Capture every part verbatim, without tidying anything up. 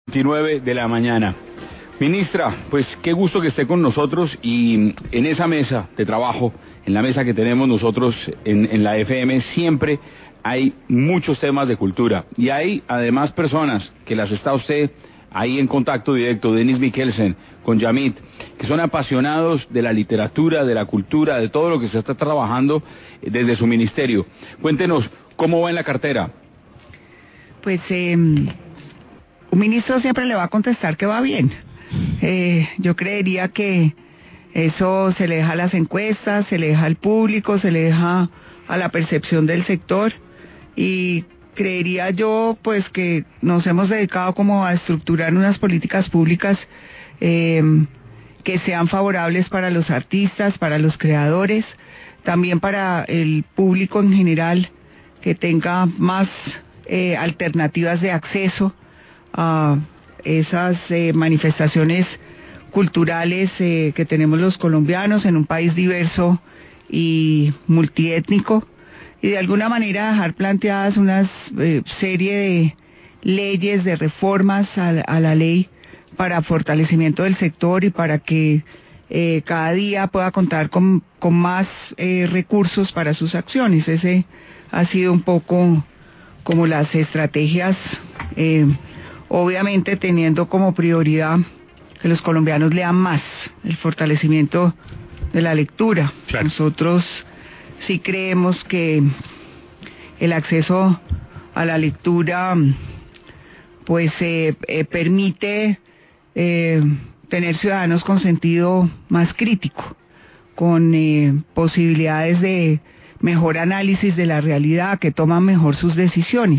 veintinueve de la mañana. Ministra, pues qué gusto que esté con nosotros y en esa mesa de trabajo, en la mesa que tenemos nosotros en, en la F M, siempre hay muchos temas de cultura y hay además personas que las está usted ahí en contacto directo, Denis Mikkelsen, con Yamit, que son apasionados de la literatura, de la cultura, de todo lo que se está trabajando desde su ministerio. Cuéntenos, ¿cómo va en la cartera? Pues eh, un ministro siempre le va a contestar que va bien. Eh, yo creería que eso se le deja a las encuestas, se le deja al público, se le deja a la percepción del sector y creería yo pues que nos hemos dedicado como a estructurar unas políticas públicas eh, que sean favorables para los artistas, para los creadores, también para el público en general, que tenga más eh, alternativas de acceso a esas eh, manifestaciones culturales eh, que tenemos los colombianos en un país diverso y multiétnico, y de alguna manera dejar planteadas una eh, serie de leyes, de reformas a, a la ley para fortalecimiento del sector y para que eh, cada día pueda contar con, con más eh, recursos para sus acciones. Ese ha sido un poco como las estrategias, eh, obviamente teniendo como prioridad que los colombianos lean más, el fortalecimiento de la lectura. Claro. Nosotros sí creemos que el acceso a la lectura pues eh, eh, permite eh, tener ciudadanos con sentido más crítico, con eh, posibilidades de mejor análisis de la realidad, que toman mejor sus decisiones.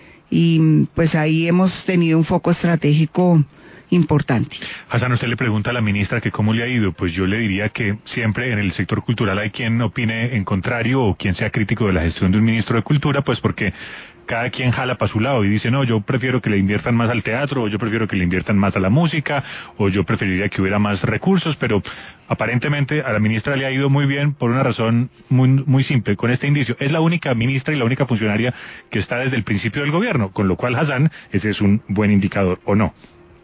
Y pues ahí hemos tenido un foco estratégico importante. Hassan, usted le pregunta a la ministra que cómo le ha ido. Pues yo le diría que siempre en el sector cultural hay quien opine en contrario o quien sea crítico de la gestión de un ministro de Cultura, pues porque cada quien jala para su lado y dice, no, yo prefiero que le inviertan más al teatro, o yo prefiero que le inviertan más a la música, o yo preferiría que hubiera más recursos, pero aparentemente a la ministra le ha ido muy bien por una razón muy, muy simple, con este indicio. Es la única ministra y la única funcionaria que está desde el principio del gobierno, con lo cual, Hassan, ese es un buen indicador, ¿o no?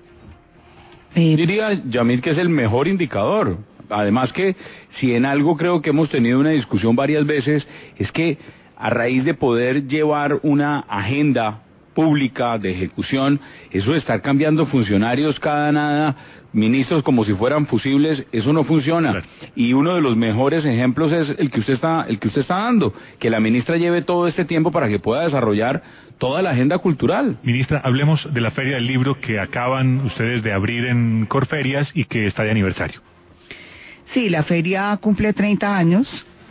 Eh, Diría, Yamil, que es el mejor indicador. Además que, si en algo creo que hemos tenido una discusión varias veces, es que a raíz de poder llevar una agenda pública de ejecución, eso de estar cambiando funcionarios cada nada, ministros como si fueran fusibles, eso no funciona. Claro. Y uno de los mejores ejemplos es el que usted está, el que usted está dando, que la ministra lleve todo este tiempo para que pueda desarrollar toda la agenda cultural. Ministra, hablemos de la Feria del Libro que acaban ustedes de abrir en Corferias y que está de aniversario. Sí, la feria cumple treinta años.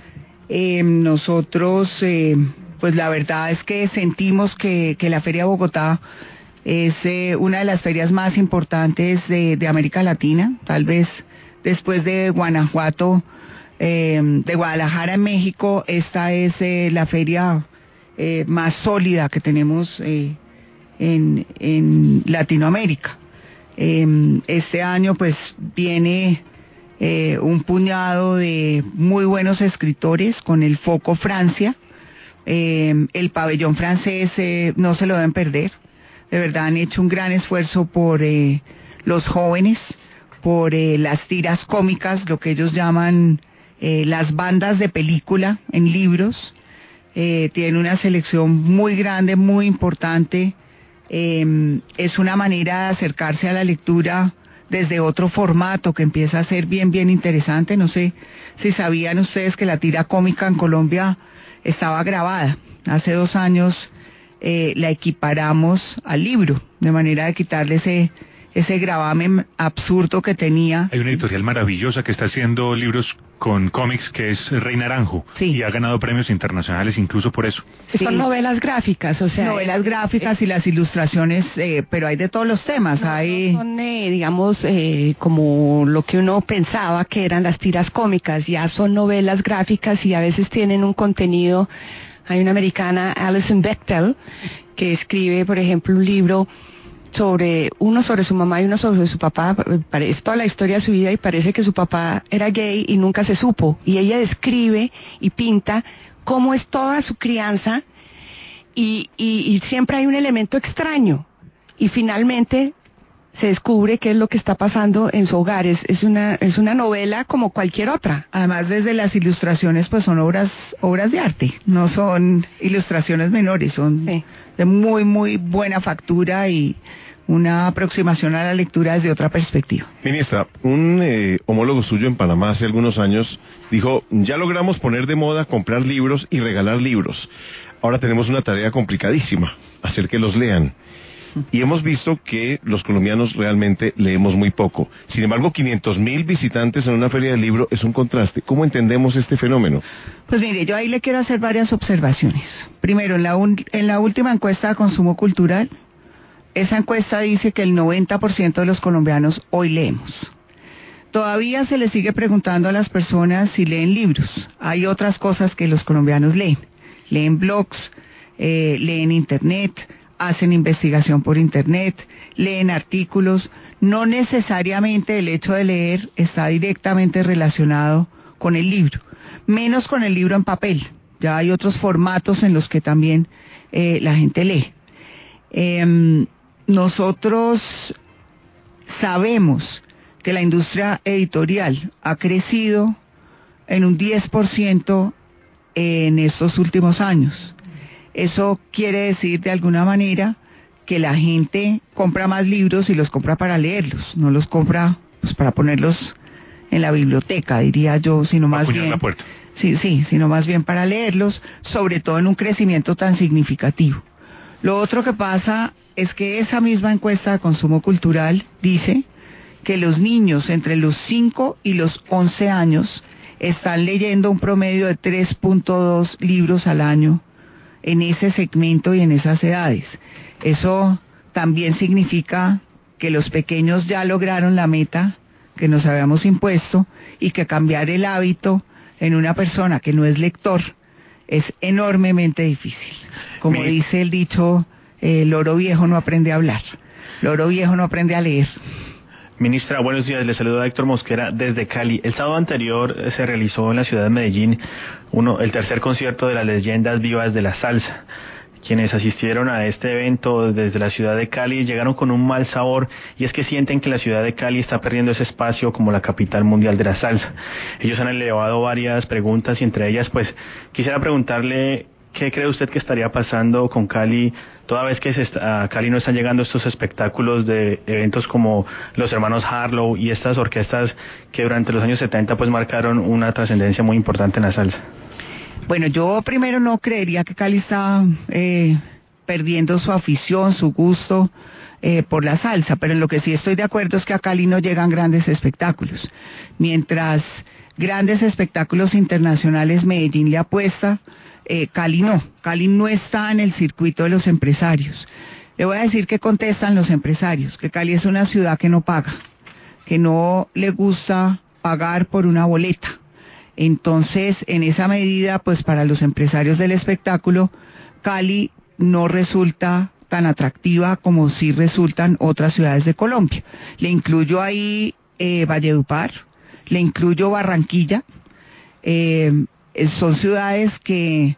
Eh, nosotros, eh, pues la verdad es que sentimos que, que la Feria de Bogotá es eh, una de las ferias más importantes de, de América Latina, tal vez después de Guanajuato, eh, de Guadalajara en México. Esta es eh, la feria eh, más sólida que tenemos eh, en, en Latinoamérica. Eh, este año pues viene Eh, un puñado de muy buenos escritores con el foco Francia. Eh, el pabellón francés eh, no se lo deben perder. De verdad han hecho un gran esfuerzo por eh, los jóvenes, por eh, las tiras cómicas, lo que ellos llaman eh, las bandas de película en libros. Eh, tienen una selección muy grande, muy importante. Eh, es una manera de acercarse a la lectura desde otro formato que empieza a ser bien, bien interesante. No sé si sabían ustedes que la tira cómica en Colombia estaba grabada. Hace dos años eh, la equiparamos al libro, de manera de quitarle ese, ese gravamen absurdo que tenía. Hay una editorial maravillosa que está haciendo libros con cómics que es Rey Naranjo, sí, y ha ganado premios internacionales incluso por eso. Sí. Son novelas gráficas, o sea... Novelas gráficas eh, y las ilustraciones, eh, pero hay de todos los temas. No, hay... no son, eh, digamos, eh, como lo que uno pensaba que eran las tiras cómicas, ya son novelas gráficas y a veces tienen un contenido. Hay una americana, Alison Bechtel, que escribe, por ejemplo, un libro sobre uno sobre su mamá y uno sobre su papá. Es toda la historia de su vida y parece que su papá era gay y nunca se supo, y ella describe y pinta cómo es toda su crianza y, y, y siempre hay un elemento extraño y finalmente se descubre qué es lo que está pasando en su hogar. Es, es una es una novela como cualquier otra. Además, desde las ilustraciones, pues son obras obras de arte, no son ilustraciones menores, son sí. de muy, muy buena factura y una aproximación a la lectura desde otra perspectiva. Ministra, un eh, homólogo suyo en Panamá hace algunos años dijo, ya logramos poner de moda comprar libros y regalar libros. Ahora tenemos una tarea complicadísima, hacer que los lean. Y hemos visto que los colombianos realmente leemos muy poco. Sin embargo, quinientos mil visitantes en una feria del libro es un contraste. ¿Cómo entendemos este fenómeno? Pues mire, yo ahí le quiero hacer varias observaciones. Primero, en la, un, en la última encuesta de consumo cultural, esa encuesta dice que el noventa por ciento de los colombianos hoy leemos. Todavía se le sigue preguntando a las personas si leen libros. Hay otras cosas que los colombianos leen. Leen blogs, eh, leen internet, hacen investigación por internet, leen artículos. No necesariamente el hecho de leer está directamente relacionado con el libro, menos con el libro en papel. Ya hay otros formatos en los que también eh, la gente lee. Eh, nosotros sabemos que la industria editorial ha crecido en un diez por ciento en estos últimos años. Eso quiere decir de alguna manera que la gente compra más libros y los compra para leerlos, no los compra pues, para ponerlos en la biblioteca, diría yo, sino más bien, la puerta. sí, sí, sino más bien para leerlos, sobre todo en un crecimiento tan significativo. Lo otro que pasa es que esa misma encuesta de consumo cultural dice que los niños entre los cinco y los once años están leyendo un promedio de tres punto dos libros al año en ese segmento y en esas edades. Eso también significa que los pequeños ya lograron la meta que nos habíamos impuesto y que cambiar el hábito en una persona que no es lector es enormemente difícil. Como Mi... dice el dicho, eh, loro viejo no aprende a hablar, loro viejo no aprende a leer. Ministra, buenos días. Le saluda Héctor Mosquera desde Cali. El sábado anterior se realizó en la ciudad de Medellín uno, el tercer concierto de las leyendas vivas de la salsa. Quienes asistieron a este evento desde la ciudad de Cali llegaron con un mal sabor, y es que sienten que la ciudad de Cali está perdiendo ese espacio como la capital mundial de la salsa. Ellos han elevado varias preguntas y entre ellas pues quisiera preguntarle ¿qué cree usted que estaría pasando con Cali toda vez que se está, a Cali no están llegando estos espectáculos de eventos como los hermanos Harlow y estas orquestas que durante los años setenta pues marcaron una trascendencia muy importante en la salsa? Bueno, yo primero no creería que Cali está eh, perdiendo su afición, su gusto eh, por la salsa, pero en lo que sí estoy de acuerdo es que a Cali no llegan grandes espectáculos. Mientras grandes espectáculos internacionales Medellín le apuesta, eh, Cali no. Cali no está en el circuito de los empresarios. Le voy a decir que contestan los empresarios, que Cali es una ciudad que no paga, que no le gusta pagar por una boleta. Entonces, en esa medida, pues para los empresarios del espectáculo, Cali no resulta tan atractiva como sí resultan otras ciudades de Colombia. Le incluyo ahí eh, Valledupar, le incluyo Barranquilla, eh, son ciudades que,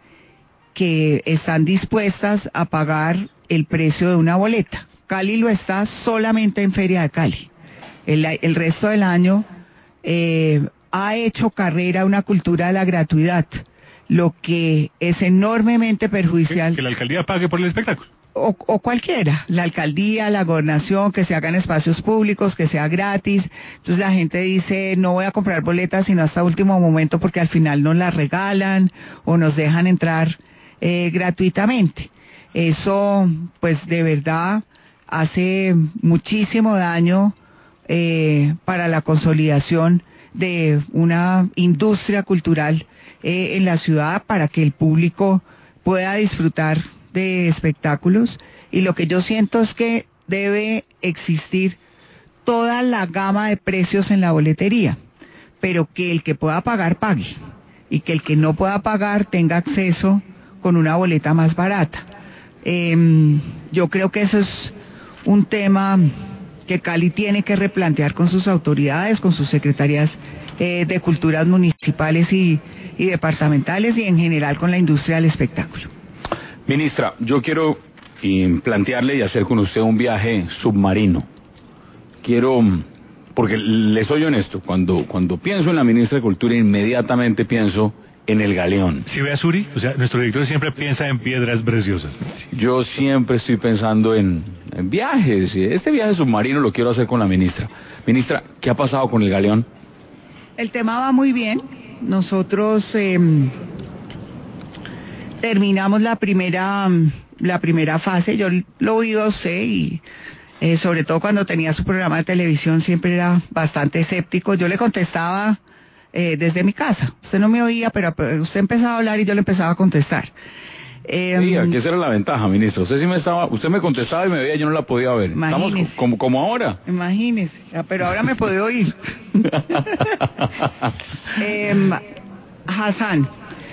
que están dispuestas a pagar el precio de una boleta. Cali lo está solamente en Feria de Cali. El, el resto del año eh, ha hecho carrera una cultura de la gratuidad, lo que es enormemente perjudicial. Que, que la alcaldía pague por el espectáculo. O, o cualquiera, la alcaldía, la gobernación, que se hagan espacios públicos, que sea gratis. Entonces la gente dice, no voy a comprar boletas sino hasta último momento porque al final nos las regalan o nos dejan entrar eh, gratuitamente. Eso, pues de verdad, hace muchísimo daño eh, para la consolidación de una industria cultural eh, en la ciudad para que el público pueda disfrutar de espectáculos, y lo que yo siento es que debe existir toda la gama de precios en la boletería, pero que el que pueda pagar pague y que el que no pueda pagar tenga acceso con una boleta más barata. Eh, yo creo que eso es un tema que Cali tiene que replantear con sus autoridades, con sus secretarías eh, de culturas municipales y, y departamentales y en general con la industria del espectáculo. Ministra, yo quiero eh, plantearle y hacer con usted un viaje submarino. quiero, porque le soy honesto, cuando, cuando pienso en la ministra de Cultura, inmediatamente pienso en el galeón. ¿Sí ve a Suri? O sea, nuestro director siempre piensa en piedras preciosas. Yo siempre estoy pensando en, en viajes. Este viaje submarino lo quiero hacer con la ministra. Ministra, ¿qué ha pasado con el galeón? El tema va muy bien. Nosotros eh, terminamos la primera, la primera fase. Yo lo oí a usted y eh, sobre todo cuando tenía su programa de televisión siempre era bastante escéptico. Yo le contestaba Eh, desde mi casa. Usted no me oía, pero usted empezaba a hablar y yo le empezaba a contestar. Eh, sí, aquí esa era la ventaja, ministro. Usted sí me estaba, usted me contestaba y me veía, yo no la podía ver. Imagínese. Estamos como, como ahora. Imagínese, pero ahora me puede oír. eh, Hassan,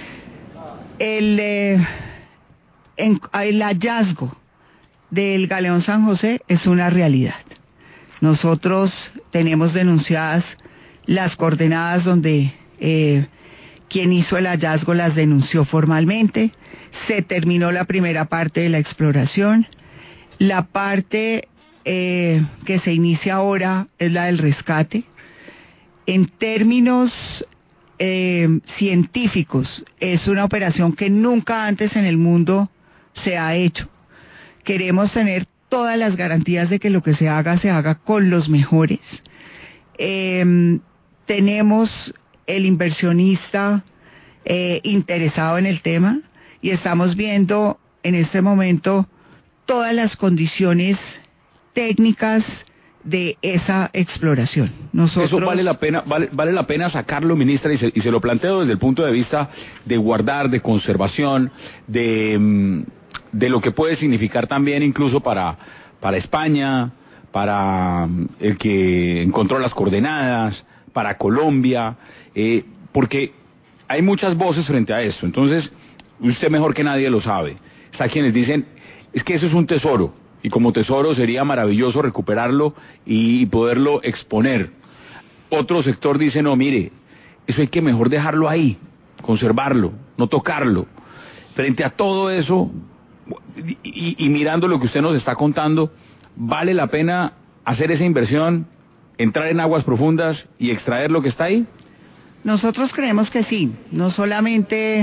el, eh, en, el hallazgo del Galeón San José es una realidad. Nosotros tenemos denunciadas las coordenadas donde eh, quien hizo el hallazgo las denunció formalmente. Se terminó la primera parte de la exploración. La parte eh, que se inicia ahora es la del rescate. En términos eh, científicos, es una operación que nunca antes en el mundo se ha hecho. Queremos tener todas las garantías de que lo que se haga, se haga con los mejores. Eh, Tenemos el inversionista eh, interesado en el tema y estamos viendo en este momento todas las condiciones técnicas de esa exploración. Nosotros... Eso vale la pena, vale, vale la pena sacarlo, ministra, y se, y se lo planteo desde el punto de vista de guardar, de conservación, de, de lo que puede significar también incluso para, para España, para el que encontró las coordenadas, para Colombia, eh, porque hay muchas voces frente a eso. Entonces, usted mejor que nadie lo sabe. Está quienes dicen, es que eso es un tesoro, y como tesoro sería maravilloso recuperarlo y, y poderlo exponer. Otro sector dice, no, mire, eso hay que mejor dejarlo ahí, conservarlo, no tocarlo. Frente a todo eso, y, y, y mirando lo que usted nos está contando, ¿vale la pena hacer esa inversión, entrar en aguas profundas y extraer lo que está ahí? Nosotros creemos que sí, no solamente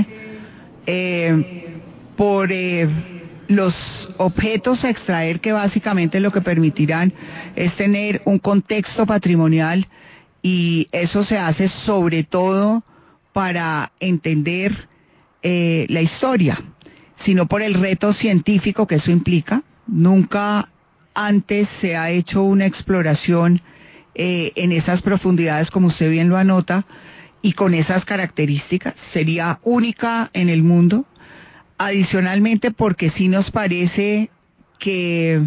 eh, por eh, los objetos a extraer, que básicamente lo que permitirán es tener un contexto patrimonial, y eso se hace sobre todo para entender eh, la historia, sino por el reto científico que eso implica. Nunca antes se ha hecho una exploración Eh, en esas profundidades, como usted bien lo anota, y con esas características. Sería única en el mundo. Adicionalmente, porque sí nos parece que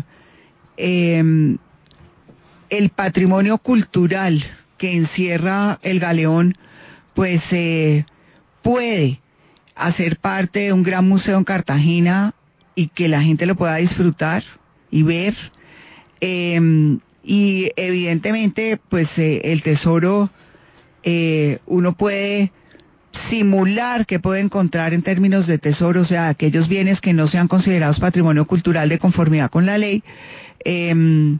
eh, el patrimonio cultural que encierra el galeón, pues eh, puede hacer parte de un gran museo en Cartagena y que la gente lo pueda disfrutar y ver. Eh, Y evidentemente, pues eh, el tesoro, eh, uno puede simular que puede encontrar en términos de tesoro, o sea, aquellos bienes que no sean considerados patrimonio cultural de conformidad con la ley, eh,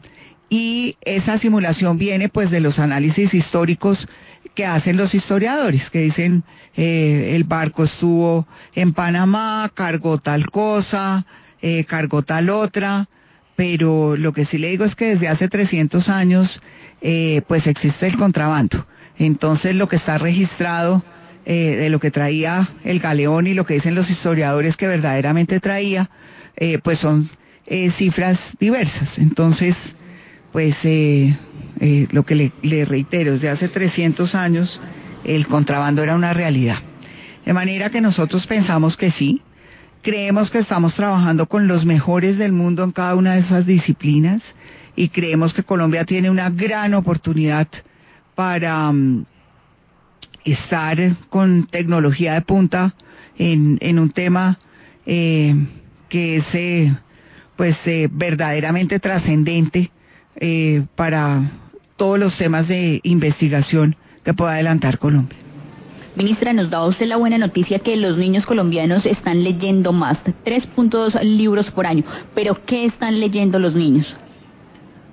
y esa simulación viene pues de los análisis históricos que hacen los historiadores, que dicen eh, el barco estuvo en Panamá, cargó tal cosa, eh, cargó tal otra. Pero lo que sí le digo es que desde hace trescientos años eh, pues existe el contrabando. Entonces lo que está registrado eh, de lo que traía el galeón y lo que dicen los historiadores que verdaderamente traía, eh, pues son eh, cifras diversas. Entonces, pues eh, eh, lo que le, le reitero, desde hace trescientos años el contrabando era una realidad. De manera que nosotros pensamos que sí. Creemos que estamos trabajando con los mejores del mundo en cada una de esas disciplinas y creemos que Colombia tiene una gran oportunidad para um, estar con tecnología de punta en, en un tema eh, que es eh, pues eh, verdaderamente trascendente eh, para todos los temas de investigación que pueda adelantar Colombia. Ministra, nos da usted la buena noticia que los niños colombianos están leyendo más, tres punto dos libros por año, pero ¿qué están leyendo los niños?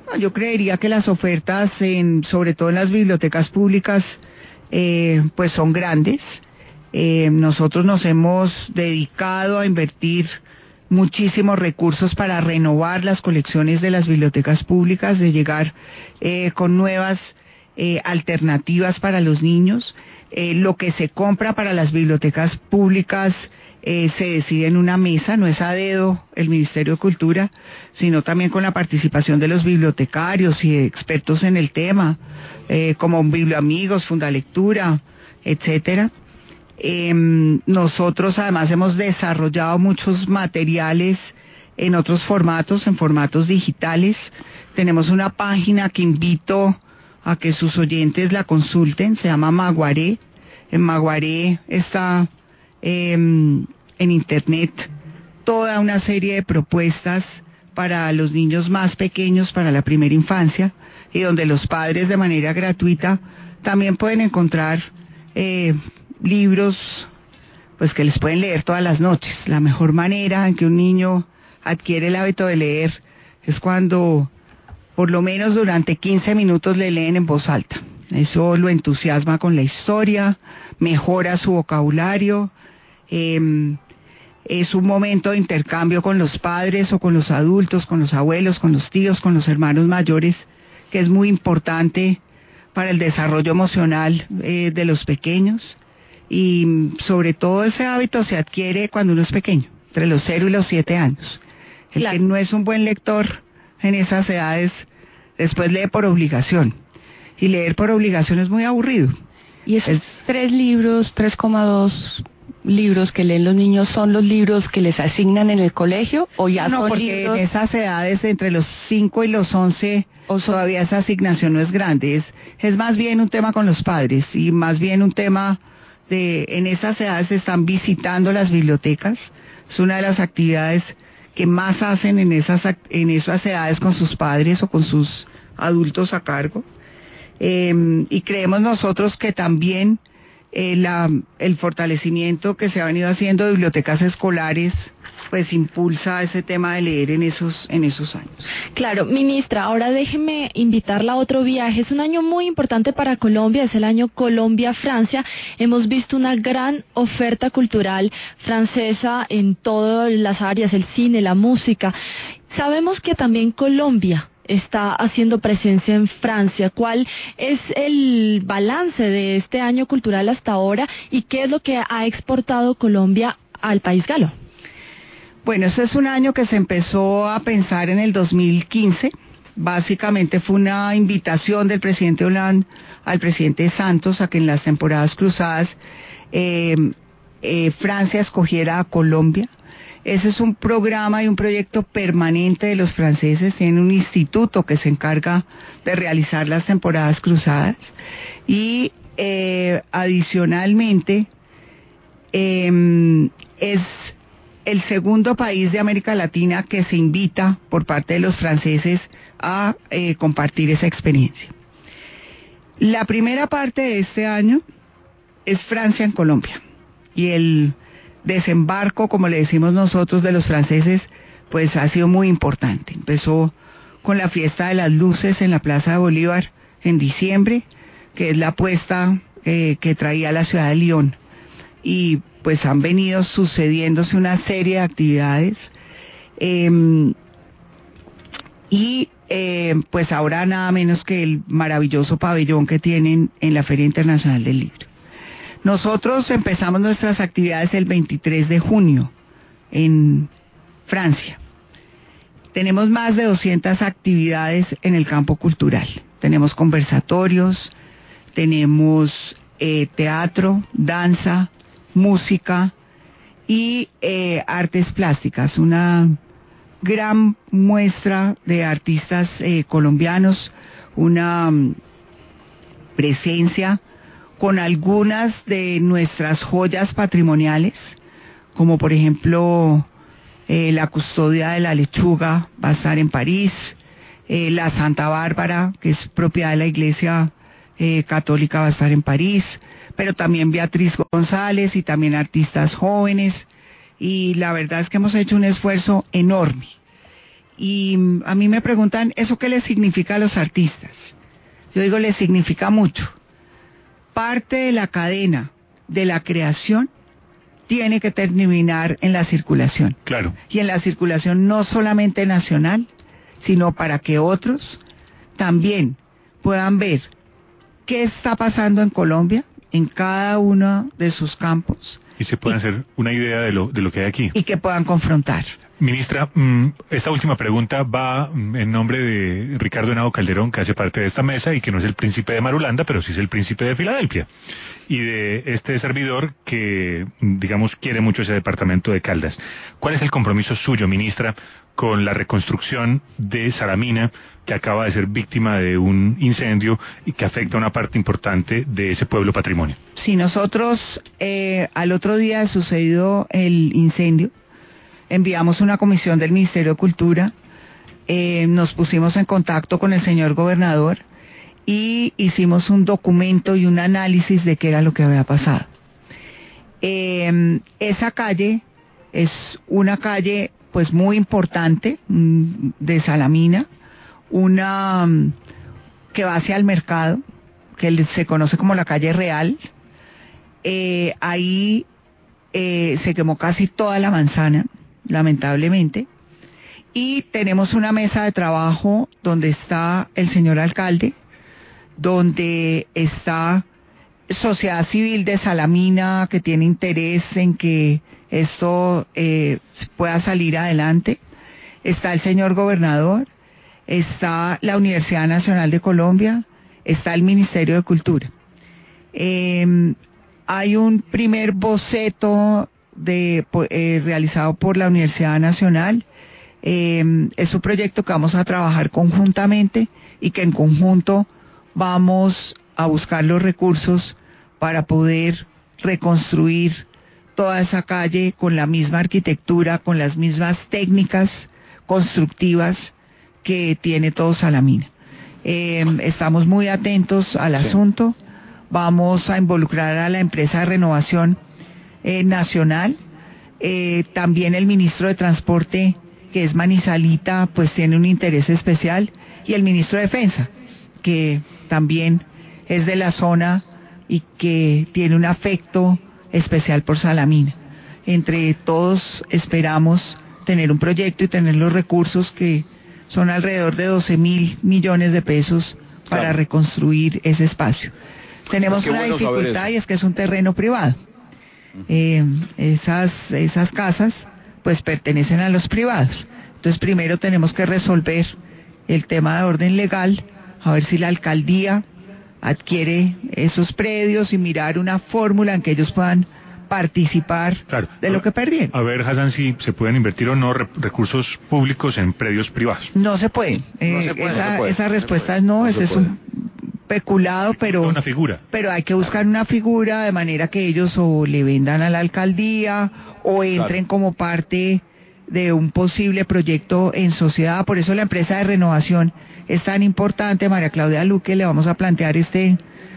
No, yo creería que las ofertas, en, sobre todo en las bibliotecas públicas, eh, pues son grandes. Eh, nosotros nos hemos dedicado a invertir muchísimos recursos para renovar las colecciones de las bibliotecas públicas, de llegar eh, con nuevas eh, alternativas para los niños. Eh, lo que se compra para las bibliotecas públicas eh, se decide en una mesa, no es a dedo el Ministerio de Cultura, sino también con la participación de los bibliotecarios y de expertos en el tema, eh, como Biblioamigos, Fundalectura, etcétera. Eh, nosotros además hemos desarrollado muchos materiales en otros formatos, en formatos digitales. Tenemos una página que invito a que sus oyentes la consulten, se llama Maguaré. En Maguaré está eh, en internet toda una serie de propuestas para los niños más pequeños, para la primera infancia, y donde los padres de manera gratuita también pueden encontrar eh, libros pues que les pueden leer todas las noches. La mejor manera en que un niño adquiere el hábito de leer es cuando por lo menos durante quince minutos le leen en voz alta. Eso lo entusiasma con la historia, mejora su vocabulario, eh, es un momento de intercambio con los padres o con los adultos, con los abuelos, con los tíos, con los hermanos mayores, que es muy importante para el desarrollo emocional eh, de los pequeños. Y sobre todo ese hábito se adquiere cuando uno es pequeño, entre los cero y los siete años. El claro. que no es un buen lector en esas edades, después lee por obligación. Y leer por obligación es muy aburrido. ¿Y esos es, tres libros, tres coma dos libros que leen los niños, son los libros que les asignan en el colegio o ya no, son porque libros? En esas edades, entre los cinco y los once, o todavía esa asignación no es grande. Es, es más bien un tema con los padres y más bien un tema de, en esas edades se están visitando las bibliotecas. Es una de las actividades que más hacen en esas, en esas edades con sus padres o con sus adultos a cargo. Eh, y creemos nosotros que también eh, la, el fortalecimiento que se ha venido haciendo de bibliotecas escolares pues impulsa ese tema de leer en esos en esos años. Claro, ministra, ahora déjeme invitarla a otro viaje. Es un año muy importante para Colombia, es el año Colombia-Francia. Hemos visto una gran oferta cultural francesa en todas las áreas, el cine, la música. Sabemos que también Colombia está haciendo presencia en Francia. ¿Cuál es el balance de este año cultural hasta ahora y qué es lo que ha exportado Colombia al país galo? Bueno, ese es un año que se empezó a pensar en el dos mil quince. Básicamente fue una invitación del presidente Hollande al presidente Santos a que en las temporadas cruzadas eh, eh, Francia escogiera a Colombia. Ese es un programa y un proyecto permanente de los franceses. Tienen un instituto que se encarga de realizar las temporadas cruzadas. Y eh, adicionalmente eh, es el segundo país de América Latina que se invita por parte de los franceses a eh, compartir esa experiencia. La primera parte de este año es Francia en Colombia. Y el desembarco, como le decimos nosotros, de los franceses, pues ha sido muy importante. Empezó con la fiesta de las luces en la Plaza de Bolívar en diciembre, que es la apuesta eh, que traía la ciudad de Lyon. Y pues han venido sucediéndose una serie de actividades. Eh, y eh, pues ahora nada menos que el maravilloso pabellón que tienen en la Feria Internacional del Libro. Nosotros empezamos nuestras actividades el veintitrés de junio en Francia. Tenemos más de doscientas actividades en el campo cultural. Tenemos conversatorios, tenemos eh, teatro, danza, música y eh, artes plásticas. Una gran muestra de artistas eh, colombianos, una um, presencia con algunas de nuestras joyas patrimoniales, como por ejemplo eh, la Custodia de la Lechuga va a estar en París, eh, la Santa Bárbara, que es propiedad de la Iglesia eh, Católica, va a estar en París, pero también Beatriz González y también artistas jóvenes, y la verdad es que hemos hecho un esfuerzo enorme. y a mí me preguntan, ¿eso qué les significa a los artistas? Yo digo, les significa mucho. Parte de la cadena de la creación tiene que terminar en la circulación. Claro. Y en la circulación no solamente nacional, sino para que otros también puedan ver qué está pasando en Colombia, en cada uno de sus campos. Y se puedan hacer una idea de lo, de lo que hay aquí. Y que puedan confrontar. Ministra, esta última pregunta va en nombre de Ricardo Henao Calderón, que hace parte de esta mesa y que no es el príncipe de Marulanda, pero sí es el príncipe de Filadelfia. Y de este servidor que, digamos, quiere mucho ese departamento de Caldas. ¿Cuál es el compromiso suyo, ministra, con la reconstrucción de Salamina, que acaba de ser víctima de un incendio y que afecta a una parte importante de ese pueblo patrimonio? Si nosotros, eh, al otro día de sucedido el incendio, enviamos una comisión del Ministerio de Cultura, eh, nos pusimos en contacto con el señor gobernador y hicimos un documento y un análisis de qué era lo que había pasado. Eh, esa calle es una calle pues muy importante mmm, de Salamina, una um, que va hacia el mercado, que se conoce como la calle Real. Eh, ahí eh, se quemó casi toda la manzana, lamentablemente, y tenemos una mesa de trabajo donde está el señor alcalde, donde está sociedad civil de Salamina que tiene interés en que esto eh, pueda salir adelante, está el señor gobernador, está la Universidad Nacional de Colombia, está el Ministerio de Cultura. Eh, hay un primer boceto de, eh, realizado por la Universidad Nacional. Eh, es un proyecto que vamos a trabajar conjuntamente y que en conjunto vamos a buscar los recursos para poder reconstruir toda esa calle con la misma arquitectura, con las mismas técnicas constructivas que tiene todo Salamina. Eh, estamos muy atentos al sí. asunto. Vamos a involucrar a la empresa de renovación eh, nacional. Eh, también el ministro de Transporte, que es Manizalita, pues tiene un interés especial, y el ministro de Defensa, que también es de la zona y que tiene un afecto especial por Salamina. Entre todos esperamos tener un proyecto y tener los recursos que son alrededor de doce mil millones de pesos para claro. reconstruir ese espacio. Tenemos una bueno dificultad y es que es un terreno privado. Eh, esas, esas casas pues pertenecen a los privados. Entonces primero tenemos que resolver el tema de orden legal, a ver si la alcaldía adquiere esos predios y mirar una fórmula en que ellos puedan participar claro. de lo que perdieron. A ver, Hassan, si se pueden invertir o no re recursos públicos en predios privados. No se puede. Eh, no se puede, esa, no se puede. Esa respuesta es no, no ese es un peculado, pero, una figura. pero hay que buscar una figura de manera que ellos o le vendan a la alcaldía o entren claro. como parte de un posible proyecto en sociedad. Por eso la empresa de renovación es tan importante. María Claudia Luque le vamos a plantear este,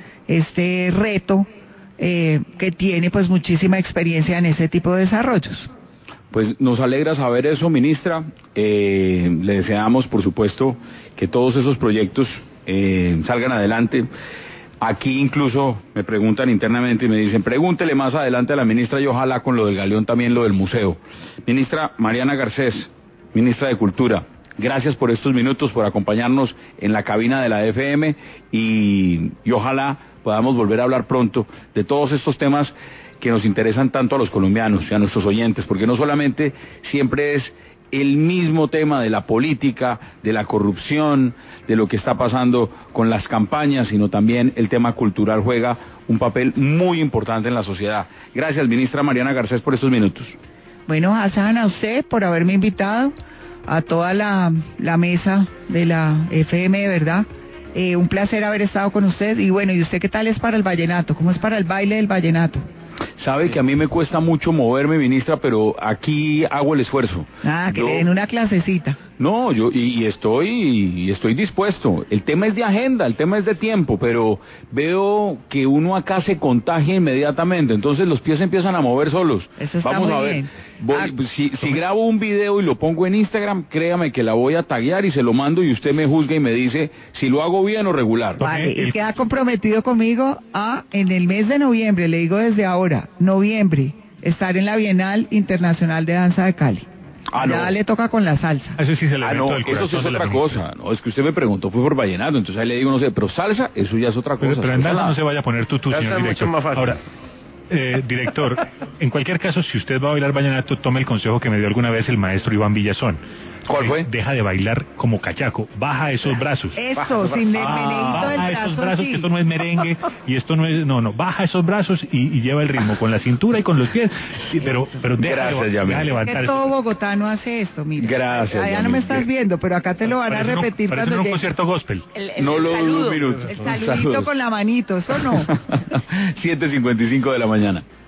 este reto eh, que tiene pues muchísima experiencia en ese tipo de desarrollos. Pues nos alegra saber eso, ministra. Eh, le deseamos, por supuesto, que todos esos proyectos eh, salgan adelante. Aquí incluso me preguntan internamente y me dicen, pregúntele más adelante a la ministra y ojalá con lo del Galeón también lo del museo. Ministra Mariana Garcés, ministra de Cultura, gracias por estos minutos, por acompañarnos en la cabina de la F M y, y ojalá podamos volver a hablar pronto de todos estos temas que nos interesan tanto a los colombianos y a nuestros oyentes, porque no solamente siempre es el mismo tema de la política, de la corrupción, de lo que está pasando con las campañas, sino también el tema cultural juega un papel muy importante en la sociedad. Gracias, ministra Mariana Garcés, por estos minutos. Bueno, Hassan, a usted por haberme invitado, a toda la, la mesa de la F M, de verdad. Eh, un placer haber estado con usted. Y bueno, ¿y usted qué tal es para el vallenato? ¿Cómo es para el baile del vallenato? Sabe que a mí me cuesta mucho moverme, ministra, pero aquí hago el esfuerzo. Ah, que Yo... le den una clasecita. No, yo y, y estoy y estoy dispuesto. El tema es de agenda, el tema es de tiempo, pero veo que uno acá se contagia inmediatamente, entonces los pies empiezan a mover solos. Eso está Vamos muy a ver. bien. Voy- Ah, si, si grabo un video y lo pongo en Instagram, créame que la voy a taguear y se lo mando y usted me juzga y me dice si lo hago bien o regular. Vale, y el- queda comprometido conmigo a, en el mes de noviembre, le digo desde ahora, noviembre, estar en la Bienal Internacional de Danza de Cali. Ah, ya no. le toca con la salsa. Eso sí es el Ah, evento no, del eso sí corazón es de la otra ministra. cosa. No, es que usted me preguntó, fue por vallenato, entonces ahí le digo, no sé, pero salsa, eso ya es otra cosa. Pero, pero en Eso es danza la- no se vaya a poner tutú, Danza señor es director. mucho más fácil. Ahora, eh, director, en cualquier caso, si usted va a bailar vallenato, tome el consejo que me dio alguna vez el maestro Iván Villazón. ¿Cuál fue? Deja de bailar como cachaco, baja esos brazos. Eso, sin el meneíto del Baja esos brazo, brazos, sí. que esto no es merengue y esto no es, no, no, baja esos brazos y, y lleva el ritmo con la cintura y con los pies, y- pero, pero deja, Gracias, de, Yamil. deja de Que levantar. todo bogotano hace esto, mira. Gracias, Allá no me Yamil. estás viendo, pero acá te lo van a Parece un- repetir parece cuando un llegue. concierto gospel. El, el- No el lo dudo saludo. un minuto. El saludito Saludos. con la manito, ¿eso no? siete cincuenta y cinco de la mañana.